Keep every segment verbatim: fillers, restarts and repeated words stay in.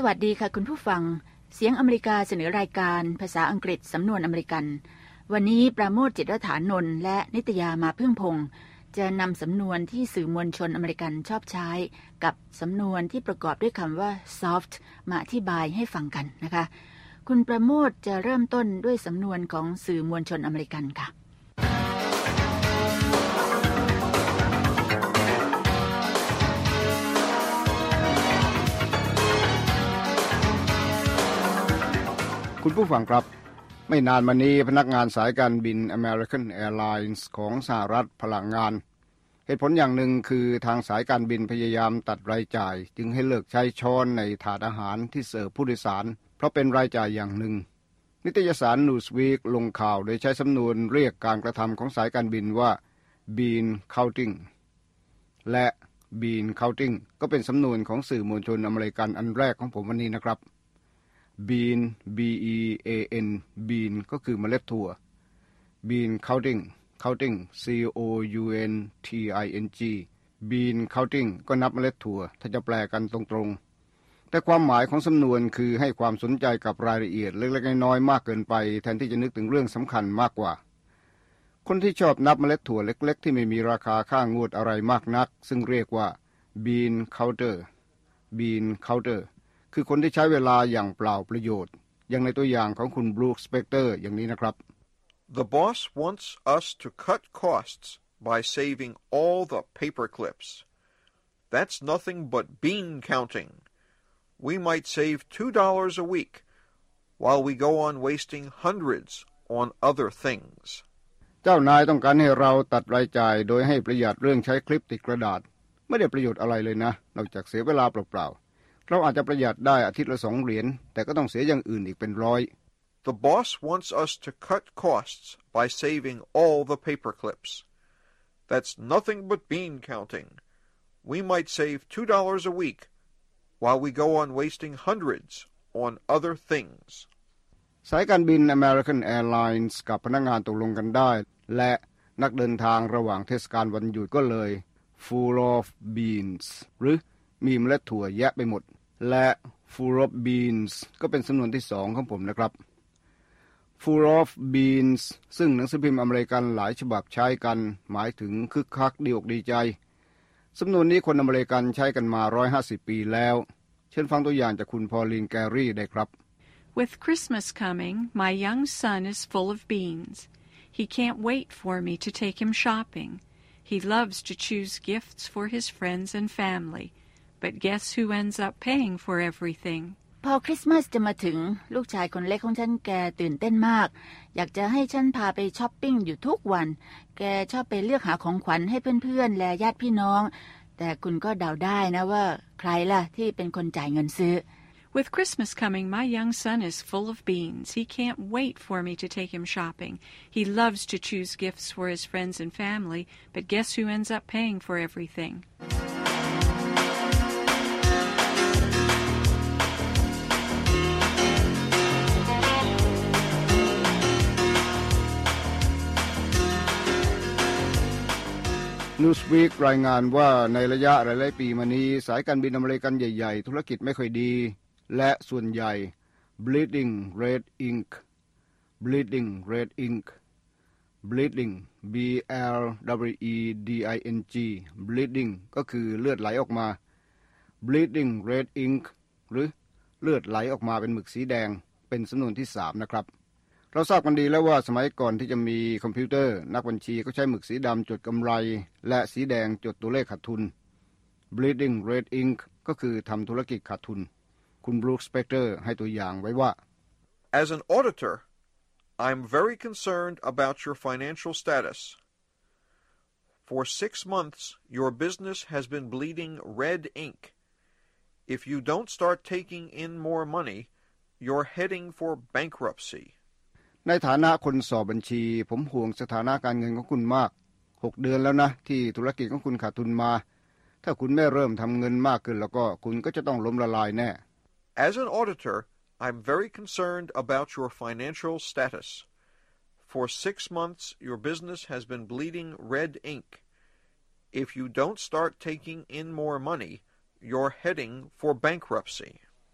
วัสดีค่ะคุณผู้ฟังเสียงอเมริกาเสนอรายการภาษาอังกฤษสำนวนอเมริกันวันนี้ปราโมช จิตรฐานนท์และนิตยามาพึ่งพงษ์จะนำสำนวนที่สื่อมวลชนอเมริกันชอบใช้กับสำนวนที่ประกอบด้วยคำว่า soft มาอธิบายให้ฟังกันนะคะคุณปราโมชจะเริ่มต้นด้วยสำนวนของสื่อมวลชนอเมริกันค่ะคุณผู้ฟังครับไม่นานมานี้พนักงานสายการบิน American Airlines ของสหรัฐพลังงานเหตุผลอย่างหนึ่งคือทางสายการบินพยายามตัดรายจ่ายจึงให้เลิกใช้ช้อนในถาดอาหารที่เสิร์ฟผู้โดยสารเพราะเป็นรายจ่ายอย่างหนึ่งนิตยสาร Newsweek ลงข่าวโดยใช้สำนวนเรียกการกระทำของสายการบินว่า bean counting และ bean counting ก็เป็นสำนวนของสื่อมวลชนอเมริกันอันแรกของผมวันนี้นะครับbean b e a n bean ก็คือเมล็ดถั่ว bean counting counting c o u n t i n g bean counting ก็นับเมล็ดถั่วถ้าจะแปลกันตรงๆแต่ความหมายของสำนวนคือให้ความสนใจกับรายละเอียดเล็กๆน้อยๆมากเกินไปแทนที่จะนึกถึงเรื่องสำคัญมากกว่าคนที่ชอบนับเมล็ดถั่วเล็กๆที่ไม่มีราคาค่างวดอะไรมากนักซึ่งเรียกว่า bean counter bean counterคือคนที่ใช้เวลาอย่างเปล่าประโยชน์อย่างในตัวอย่างของคุณบรูคสเปกเตอร์อย่างนี้นะครับ The boss wants us to cut costs by saving all the paper clips. That's nothing but bean counting. We might save two dollars a week while we go on wasting hundreds on other things. เจ้านายต้องการให้เราตัดรายจ่ายโดยให้ประหยัดเรื่องใช้คลิปติดกระดาษไม่ได้ประโยชน์อะไรเลยนะนอกจากเสียเวลาเปล่าๆเราอาจจะประหยัดได้อาทิตย์ละสองเหรียญแต่ก็ต้องเสียอย่างอื่นอีกเป็นร้อย The boss wants us to cut costs by saving all the paper clips. That's nothing but bean counting. We might save two dollars a week while we go on wasting hundreds on other things. สายการบิน American Airlines กับพนักงานตกลงกันได้และนักเดินทางระหว่างเทศกาลวันหยุดก็เลย full of beans หรือมีเมล็ดถั่วแยะไปหมดและ full of beans ก็เป็นสำนวนที่สองของผมนะครับ full of beans ซึ่งหนังสือพิมพ์อเมริกันหลายฉบับใช้กันหมายถึงคึกคักดีอกดีใจสำนวนนี้คนอเมริกันใช้กันมาหนึ่งร้อยห้าสิบปีแล้วเช่นฟังตัวอย่างจากคุณพอลินแกรี่ได้ครับ With Christmas coming, my young son is full of beans. He can't wait for me to take him shopping.He loves to choose gifts for his friends and family, but guess who ends up paying for everything? พอคริสต์มาสจะมาถึงลูกชายคนเล็กของฉันแกตื่นเต้นมากอยากจะให้ฉันพาไปช้อปปิ้งอยู่ทุกวันแกชอบไปเลือกหาของขวัญให้เพื่อนๆและญาติพี่น้องแต่คุณก็เดาได้นะว่าใครล่ะที่เป็นคนจ่ายเงินซื้อ With Christmas coming, my young son is full of beans. He can't wait for me to take him shopping. He loves to choose gifts for his friends and family, but guess who ends up paying for everything? Newsweek รายงานว่าในระยะหลายๆปีมานี้สายการบินอเมริกันใหญ่ๆธุรกิจไม่ค่อยดีและส่วนใหญ่ Bleeding Red Ink Bleeding Red Ink Bleeding B L E E D I N G Bleeding ก็คือเลือดไหลออกมา Bleeding Red Ink หรือเลือดไหลออกมาเป็นหมึกสีแดงเป็นสำนวนที่สามนะครับเราทราบกันดีแล้วว่าสมัยก่อนที่จะมีคอมพิวเตอร์นักบัญชีก็ใช้หมึกสีดำจดกำไรและสีแดงจดตัวเลขขาดทุน Bleeding Red Ink ก็คือทำธุรกิจขาดทุนคุณบรูคสเปกเตอร์ให้ตัวอย่างไว้ว่า As an auditor, I'm very concerned about your financial status. For six months, your business has been bleeding red ink. If you don't start taking in more money, you're heading for bankruptcy. ในฐานะคนสอบบัญชีผมห่วงสถานะการเงินของคุณมากหกเดือนแล้วนะที่ธุรกิจของคุณขาดทุนมาถ้าคุณไม่เริ่มทำเงินมากขึ้นแล้วก็คุณก็จะต้องล้มละลายแน่ As an auditor, I'm very concerned about your financial status. For six months, your business has been bleeding red ink. If you don't start taking in more money, you're heading for bankruptcy.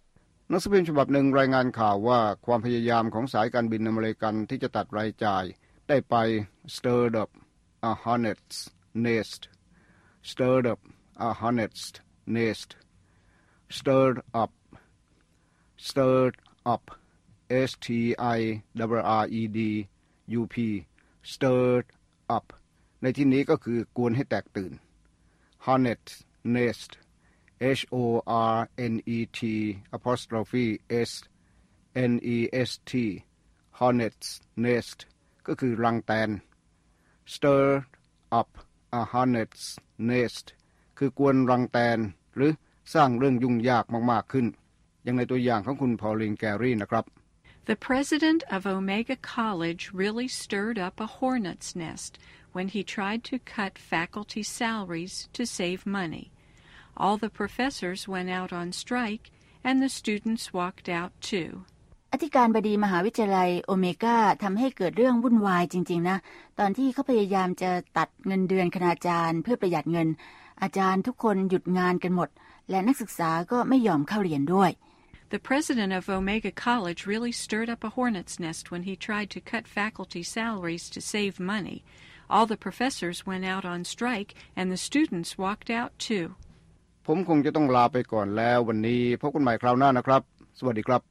หนังสือพิมพ์ฉบับหนึ่งรายงานข่าวว่าความพยายามของสายการบินอเมริกันที่จะตัดรายจ่ายได้ไป stirred up a hornet's nest stirred up a hornet's nest stirred up stirred up S T I R R E D U P stirred up ในที่นี้ก็คือกวนให้แตกตื่น hornet nest H O R N E T apostrophe S N E S T hornet's nest ก็คือรังแตน stirred up a hornet's nest คือกวนรังแตนหรือสร้างเรื่องยุ่งยากมากๆขึ้นอย่างในตัวอย่างของคุณพอลลินแกรี่นะครับ The president of Omega College really stirred up a hornet's nest when he tried to cut faculty salaries to save money. All the professors went out on strike, and the students walked out too. อธิการบดีมหาวิทยาลัยโอเมก้าทำให้เกิดเรื่องวุ่นวายจริงๆนะตอนที่เขาพยายามจะตัดเงินเดือนคณาจารย์เพื่อประหยัดเงินอาจารย์ทุกคนหยุดงานกันหมดและนักศึกษาก็ไม่ยอมเข้าเรียนด้วย The president of Omega College really stirred up a hornet's nest when he tried to cut faculty salaries to save money. All the professors went out on strike, and the students walked out too. ผมคงจะต้องลาไปก่อนแล้ววันนี้พบกันใหม่คราวหน้านะครับสวัสดีครับ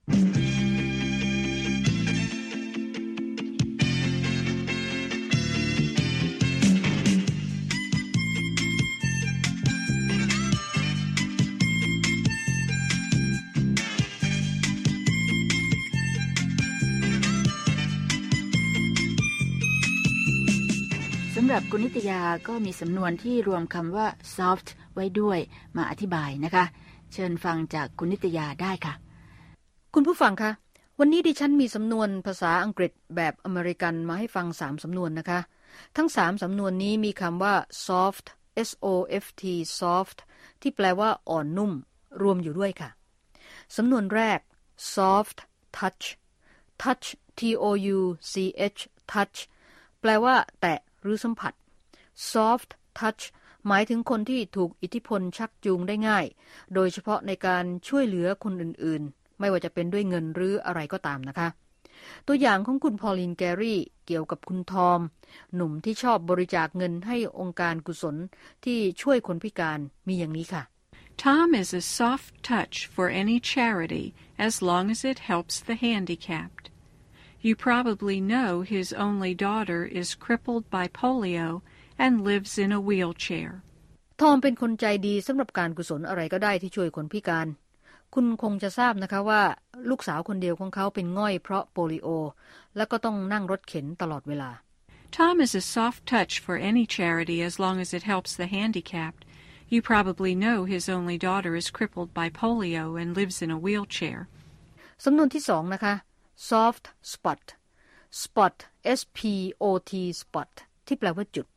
สำหรับคุณนิตยาก็มีสำนวนที่รวมคำว่า soft ไว้ด้วยมาอธิบายนะคะเชิญฟังจากคุณนิตยาได้ค่ะคุณผู้ฟังคะวันนี้ดิฉันมีสำนวนภาษาอังกฤษแบบอเมริกันมาให้ฟังสามสำนวนนะคะทั้งสามสำนวนนี้มีคำว่า soft S O F T soft ที่แปลว่าอ่อนนุ่มรวมอยู่ด้วยค่ะสำนวนแรก soft touch touch T O U C H touch แปลว่าแตะหรือสัมผัส soft touch หมายถึงคนที่ถูกอิทธิพลชักจูงได้ง่ายโดยเฉพาะในการช่วยเหลือคนอื่นๆไม่ว่าจะเป็นด้วยเงินหรืออะไรก็ตามนะคะตัวอย่างของคุณพอลลินแกรี่เกี่ยวกับคุณทอมหนุ่มที่ชอบบริจาคเงินให้องค์การกุศลที่ช่วยคนพิการมีอย่างนี้ค่ะ Tom is a soft touch for any charity as long as it helps the handicapped.You probably know his only daughter is crippled by polio and lives in a wheelchair. ทอมเป็นคนใจดีสำหรับการกุศลอะไรก็ได้ที่ช่วยคนพิการคุณคงจะทราบนะคะว่าลูกสาวคนเดียวของเขาเป็นง่อยเพราะโปลิโอและก็ต้องนั่งรถเข็นตลอดเวลา Tom is a soft touch for any charity as long as it helps the handicapped. You probably know his only daughter is crippled by polio and lives in a wheelchair. สำนวนที่สองนะคะsoft spot spot S P O T spot ที่แปลว่าจุด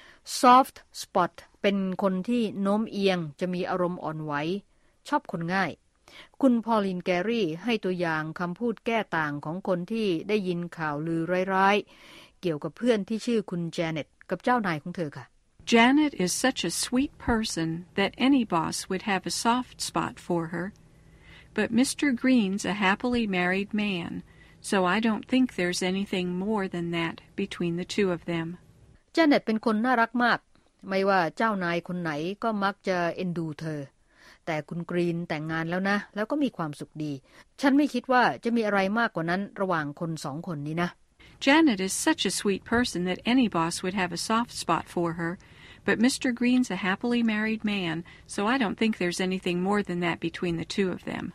soft spot เป็นคนที่โน้มเอียงจะมีอารมณ์อ่อนไหวชอบคนง่ายคุณพอลลินแกรี่ให้ตัวอย่างคำพูดแก้ต่างของคนที่ได้ยินข่าวลือร้ายๆเกี่ยวกับเพื่อนที่ชื่อคุณแจเน็ตกับเจ้านายของเธอค่ะ Janet is such a sweet person that any boss would have a soft spot for her.But Mister Green's a happily married man, so I don't think there's anything more than that between the two of them. เจเน็ตเป็นคนน่ารักมากไม่ว่าเจ้านายคนไหนก็มักจะเอ็นดูเธอแต่คุณกรีนแต่งงานแล้วนะแล้วก็มีความสุขดีฉันไม่คิดว่าจะมีอะไรมากกว่านั้นระหว่างคนสองคนนี้นะ Janet is such a sweet person that any boss would have a soft spot for her.But Mister Green's a happily married man, so I don't think there's anything more than that between the two of them.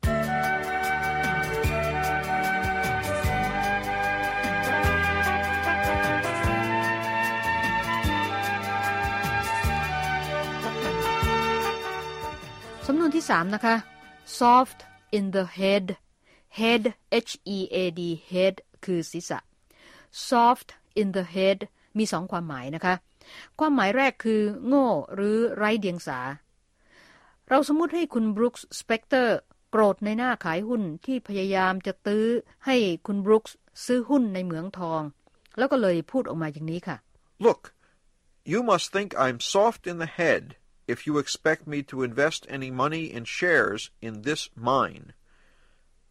สำนวนที่สามนะคะ soft in the head head H E A D head คือศีรษะ soft in the head มีสองความหมายนะคะความหมายแรกคือโง่หรือไร้เดียงสาเราสมมุติให้คุณบรูคส์สเปกเตอร์โกรธในหน้าขายหุ้นที่พยายามจะตื้อให้คุณบรูคส์ซื้อหุ้นในเหมืองทองแล้วก็เลยพูดออกมาอย่างนี้ค่ะ Look, you must think I'm soft in the head if you expect me to invest any money in shares in this mine.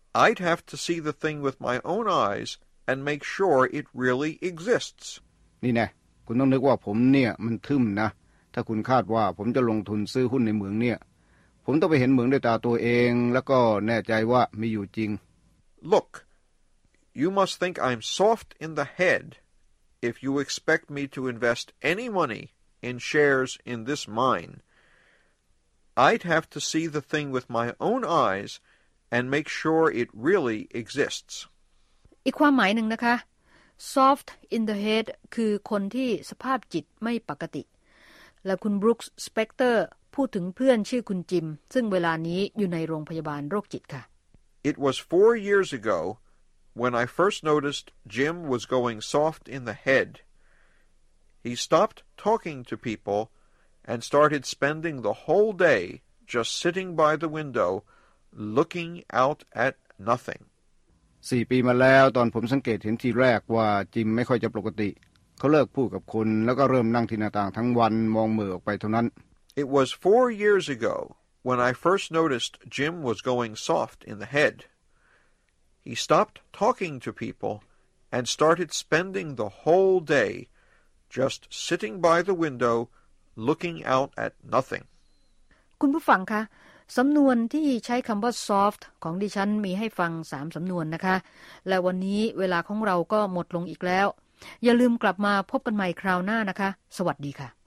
I'd have to see the thing with my own eyes and make sure it really exists. นี่แน่คุณต้องนึกว่าผมเนี่ยมันทึ่มนะถ้าคุณคาดว่าผมจะลงทุนซื้อหุ้นในเหมืองเนี่ยผมต้องไปเห็นเหมืองด้วยตาตัวเองแล้วก็แน่ใจว่ามีอยู่จริง Look, you must think I'm soft in the head if you expect me to invest any money in shares in this mine. I'd have to see the thing with my own eyes and make sure it really exists. อีกความหมายหนึ่งนะคะ soft in the head คือคนที่สภาพจิตไม่ปกติและคุณบรูคส์สเปกเตอร์พูดถึงเพื่อนชื่อคุณจิมซึ่งเวลานี้อยู่ในโรงพยาบาลโรคจิตค่ะ It was four years ago when I first noticed Jim was going soft in the head. He stopped talking to people and started spending the whole day just sitting by the window looking out at nothing. สี่ปีมาแล้วตอนผมสังเกตเห็นทีแรกว่าจิมไม่ค่อยจะปกติเขาเลิกพูดกับคนแล้วก็เริ่มนั่งที่หน้าต่างทั้งวันมองมือออกไปเท่านั้น It was four years ago when I first noticed Jim was going soft in the head. He stopped talking to people and started spending the whole day just sitting by the window looking out at nothing. คุณผู้ฟังคะสำนวนที่ใช้คำว่า soft ของดิฉันมีให้ฟังสามสำนวนนะคะและวันนี้เวลาของเราก็หมดลงอีกแล้วอย่าลืมกลับมาพบกันใหม่คราวหน้านะคะสวัสดีค่ะ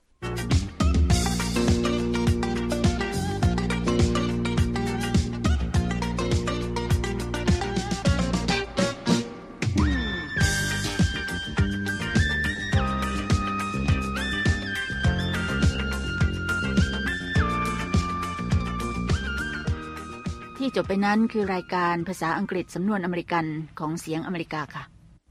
ที่จบไปนั้นคือรายการภาษาอังกฤษสำนวนอเมริกันของเสียงอเมริกาค่ะ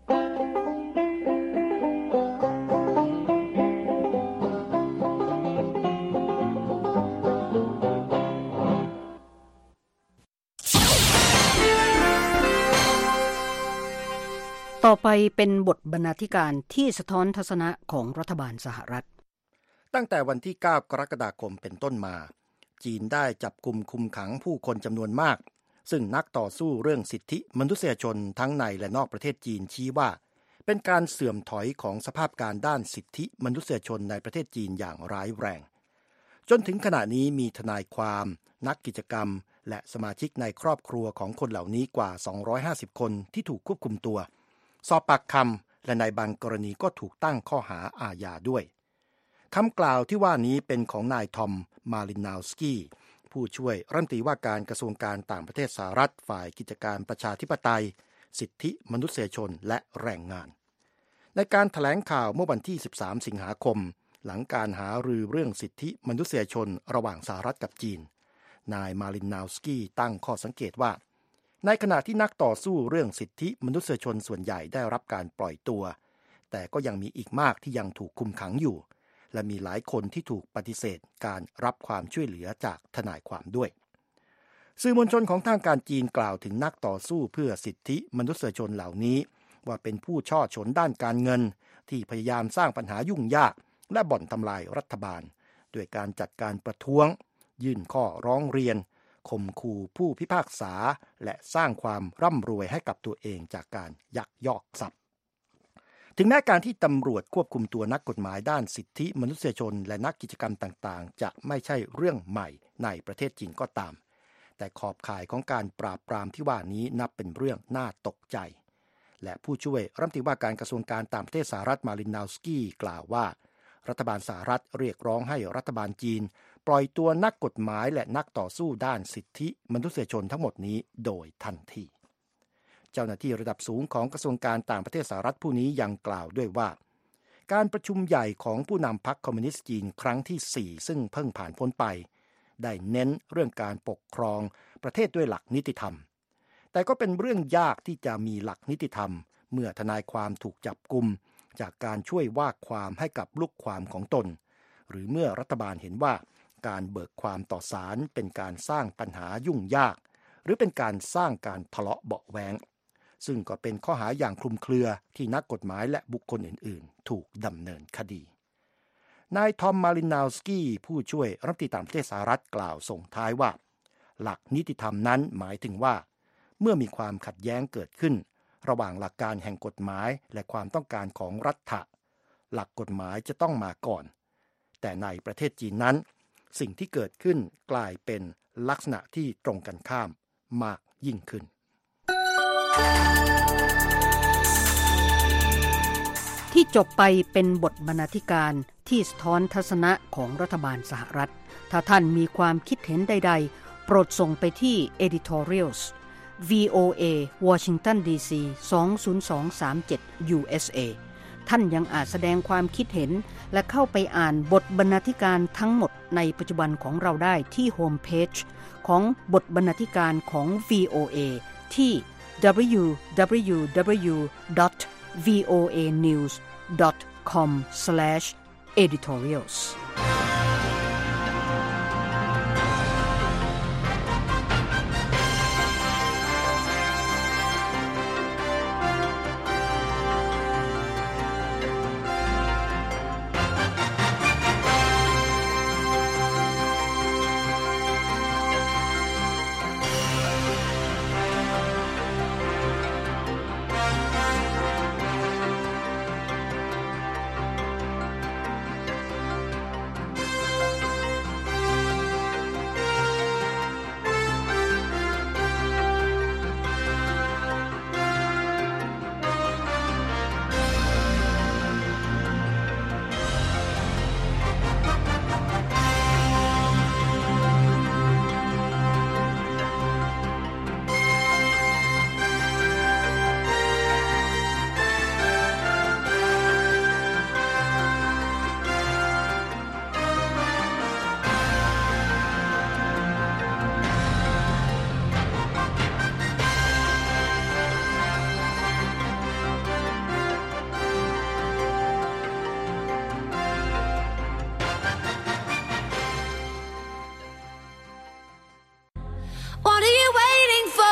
ต่อไปเป็นบทบรรณาธิการที่สะท้อนทัศนะของรัฐบาลสหรัฐตั้งแต่วันที่เก้ากรกฎาคมเป็นต้นมาจีนได้จับกุมคุมขังผู้คนจำนวนมากซึ่งนักต่อสู้เรื่องสิทธิมนุษยชนทั้งในและนอกประเทศจีนชี้ว่าเป็นการเสื่อมถอยของสภาพการด้านสิทธิมนุษยชนในประเทศจีนอย่างร้ายแรงจนถึงขณะนี้มีทนายความนักกิจกรรมและสมาชิกในครอบครัวของคนเหล่านี้กว่าสองร้อยห้าสิบคนที่ถูกควบคุมตัวสอบปากคำและในบางกรณีก็ถูกตั้งข้อหาอาญาด้วยคำกล่าวที่ว่านี้เป็นของนายทอมมาลินาวสกี้ผู้ช่วยรัฐมนตรีว่าการกระทรวงการต่างประเทศสหรัฐฝ่ายกิจการประชาธิปไตยสิทธิมนุษยชนและแรงงานในการแถลงข่าวเมื่อวันที่สิบสามสิงหาคมหลังการหารือเรื่องสิทธิมนุษยชนระหว่างสหรัฐกับจีนนายมาลินาวสกี้ตั้งข้อสังเกตว่าในขณะที่นักต่อสู้เรื่องสิทธิมนุษยชนส่วนใหญ่ได้รับการปล่อยตัวแต่ก็ยังมีอีกมากที่ยังถูกคุมขังอยู่และมีหลายคนที่ถูกปฏิเสธการรับความช่วยเหลือจากทนายความด้วยสื่อมวลชนของทางการจีนกล่าวถึงนักต่อสู้เพื่อสิทธิมนุษยชนเหล่านี้ว่าเป็นผู้ช่อฉนด้านการเงินที่พยายามสร้างปัญหายุ่งยากและบ่อนทำลายรัฐบาลด้วยการจัดการประท้วงยื่นข้อร้องเรียนข่มขู่ผู้พิพากษาและสร้างความร่ำรวยให้กับตัวเองจากการยักยอกทรัพย์ถึงแม้การที่ตำรวจควบคุมตัวนักกฎหมายด้านสิทธิมนุษยชนและนักกิจกรรมต่างๆจะไม่ใช่เรื่องใหม่ในประเทศจีนก็ตามแต่ขอบข่ายของการปราบปรามที่ว่านี้นับเป็นเรื่องน่าตกใจและผู้ช่วยรัฐมนตรีว่าการกระทรวงการต่างประเทศสหรัฐมาลินาวสกี้กล่าวว่ารัฐบาลสหรัฐเรียกร้องให้รัฐบาลจีนปล่อยตัวนักกฎหมายและนักต่อสู้ด้านสิทธิมนุษยชนทั้งหมดนี้โดยทันทีเจ้าหน้าที่ระดับสูงของกระทรวงการต่างประเทศสหรัฐผู้นี้ยังกล่าวด้วยว่าการประชุมใหญ่ของผู้นำพรรคคอมมิวนิสต์จีนครั้งที่สี่ซึ่งเพิ่งผ่านพ้นไปได้เน้นเรื่องการปกครองประเทศด้วยหลักนิติธรรมแต่ก็เป็นเรื่องยากที่จะมีหลักนิติธรรมเมื่อทนายความถูกจับกุมจากการช่วยว่าความให้กับลูกความของตนหรือเมื่อรัฐบาลเห็นว่าการเบิกความต่อศาลเป็นการสร้างปัญหายุ่งยากหรือเป็นการสร้างการทะเลาะเบาะแว้งซึ่งก็เป็นข้อหาอย่างคลุมเครือที่นักกฎหมายและบุคคลอื่นๆถูกดำเนินคดีนายทอมมาลินาวสกี้ผู้ช่วยรัฐมนตรีต่างประเทศสหรัฐกล่าวส่งท้ายว่าหลักนิติธรรมนั้นหมายถึงว่าเมื่อมีความขัดแย้งเกิดขึ้นระหว่างหลักการแห่งกฎหมายและความต้องการของรัฐะหลักกฎหมายจะต้องมาก่อนแต่ในประเทศจีนนั้นสิ่งที่เกิดขึ้นกลายเป็นลักษณะที่ตรงกันข้ามมากยิ่งขึ้นที่จบไปเป็นบทบรรณาธิการที่สะท้อนทัศนะของรัฐบาลสหรัฐถ้าท่านมีความคิดเห็นใดๆโปรดส่งไปที่ editorials วี โอ เอ Washington ดี ซี สอง ศูนย์ สอง สาม เจ็ด ยู เอส เอ ท่านยังอาจแสดงความคิดเห็นและเข้าไปอ่านบทบรรณาธิการทั้งหมดในปัจจุบันของเราได้ที่โฮมเพจของบทบรรณาธิการของ วี โอ เอ ที่ ดับเบิลยู ดับเบิลยู ดับเบิลยู ดอท วี โอ เอ นิวส์ ดอท คอม สแลช เอดิทอเรียลส์ What are you waiting for?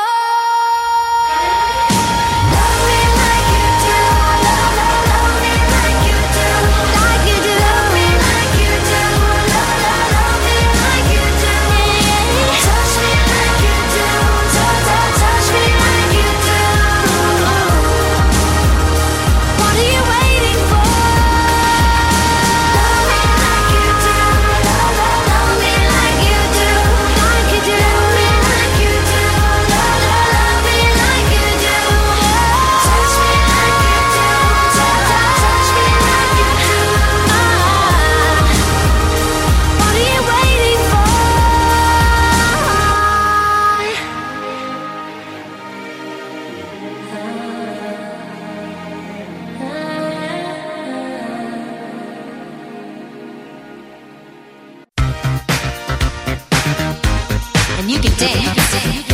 You can dance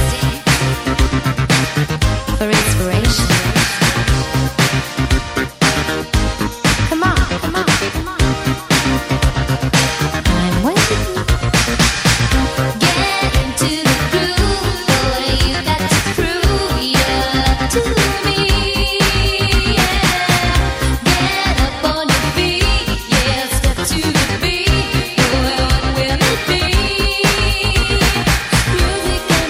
for inspiration. Come on, come on, come on. I'm waiting. Get into the groove, boy. You got to prove you're to me. Yeah. Get up on your feet, yeah. Step to the beat, boy. What will it be? Music.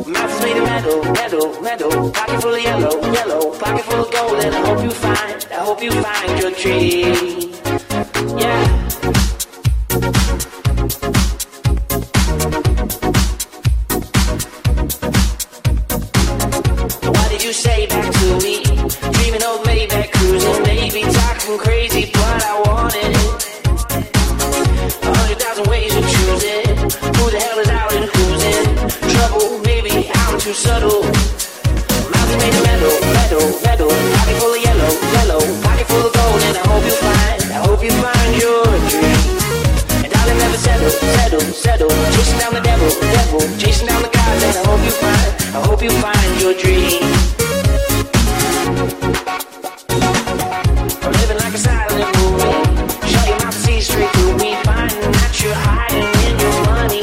Mouth made of metal, metal, metal. Pocket full of yellow, yellow. Pocket full of gold, and I hope you find, I hope you find your dream. Yeah. What did you say back to me? Dreaming of Maybach cruising, maybe talking crazy, but I want it. A hundred thousand ways of choosing. Who the hell is out and who's in trouble? Maybe I'm too subtle. Mouth made of metal, metal, metal. Pocket full of yellow, yellow. Pocket full of gold, and I hope you find, I hope you find your dream. And darling, never settle, settle, settle. Chasing down the devil, devil. Chasing down the gods, and I hope you find, I hope you find your dream. I'm living like a silent movie. Shut your mouth and see straight through me. Finding that you're hiding in your money.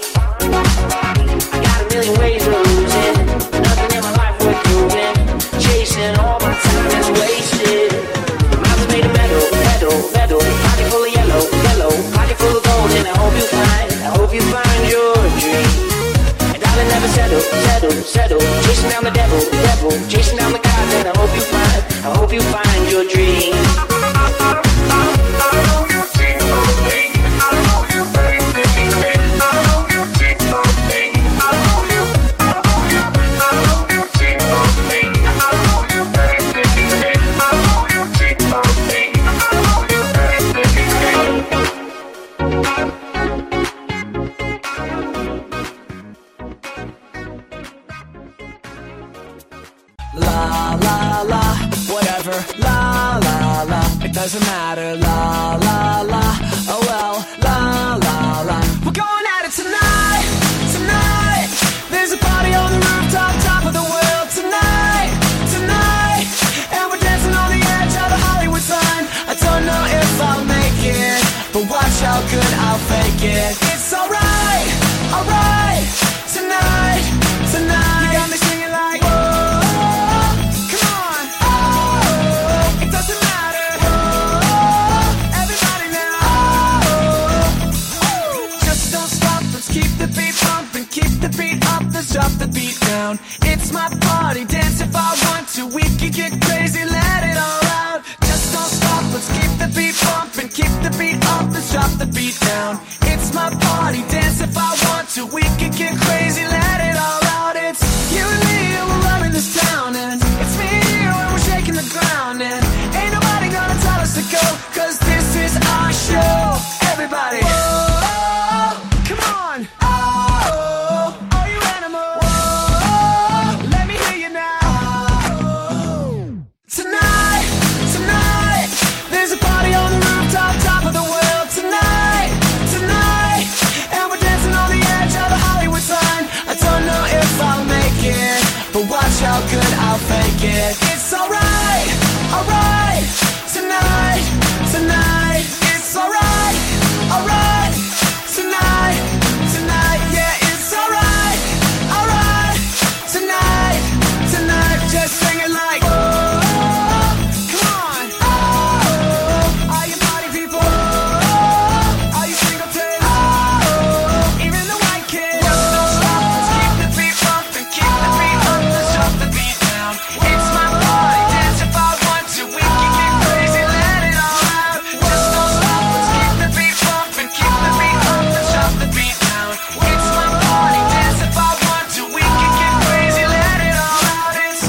I got a million ways of losing. Nothing in my life worth proving. Chasing all my time is wasted. My mouth is made of metal, metal, metal. Pocket full of yellow, yellow. Pocket full of gold, and I hope you find, I hope you find your dream. And darling, never settle, settle, settle. Chasing down the devil, devil. Chasing down the gods, and I hope you find, I hope you find your dream. La la la, whatever. La la la, it doesn't matter. La la la, oh well. La la la, we're going at it tonight, tonight. There's a party on the rooftop, top of the world tonight, tonight. And we're dancing on the edge of the Hollywood sign. I don't know if I'll make it, but watch how good I'll fake it. It's alright, alright. Tonight, tonight. You got me singing like whoa. The beat up, let's drop the beat down. It's my party, dance if I want to. We can get crazy, let it all out. Just don't stop, let's keep the beat bumping. Keep the beat up, let's drop the beat down. It's my party, dance if I want to. We can get crazy, let it all out. It's you and me, and we're running this town. And it's me and you, and we're shaking the ground. And ain't nobody gonna tell us to go, cause this is our show. Everybody, whoa, come on. Watch how good I'll fake it. It's alright, alright. Tonight, tonight. It's alright, alright. Tonight, tonight. Yeah, it's alright, alright. Tonight, tonight. Just sing it like oh, come on. Oh, are you party people? Oh, are you singletons? Oh, even the white kids. Just don't stop. Let's keep the beat bumping. Keep the beat up. Let's drop the beat down. It's my party. Dance if I want to. We can get crazy. Let it all out. Just don't stop. Let's keep the beat bumping. Keep the beat up. Let's drop the beat down. It's my party. Dance if I want to. We can get crazy. Let it all out. It's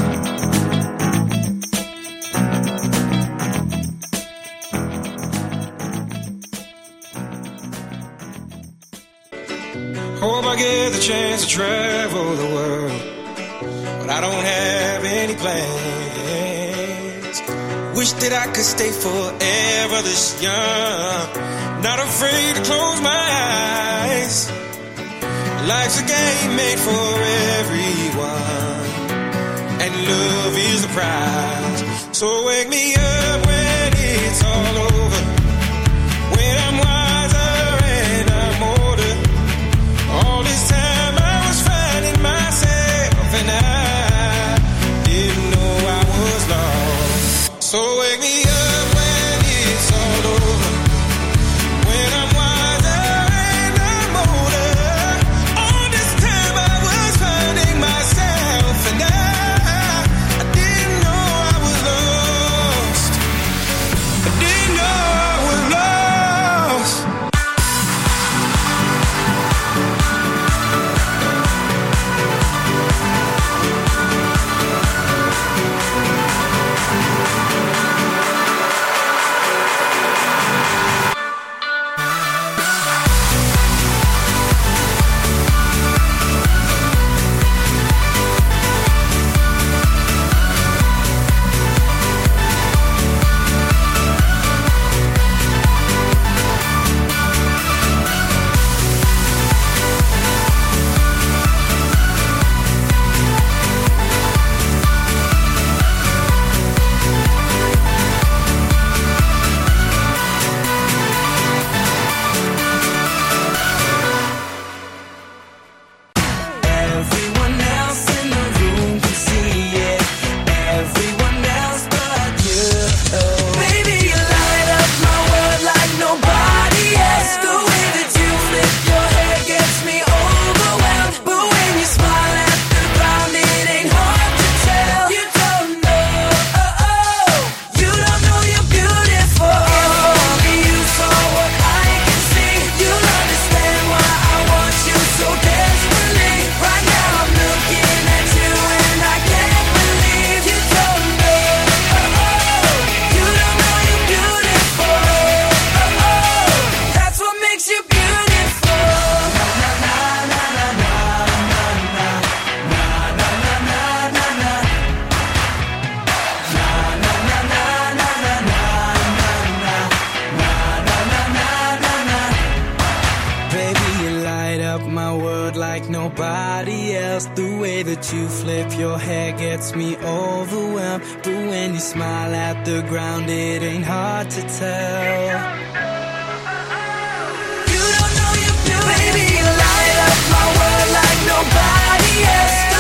Hope I get the chance to travel the world, but I don't have any plans. Wish that I could stay forever this young, not afraid to close my eyes. Life's a game made for everyone, and love is the prize. So wake me up when it's all over, when I'm wiser and I'm older. All this time I was finding myself, and I didn't know I was lost. So wake me up when it's all over, when I'm wiser and I'm older. All this time I was finding myself. way that you flip your hair gets me overwhelmed. But when you smile at the ground, it ain't hard to tell. You don't know you're beautiful. Baby, you light up my world like nobody else.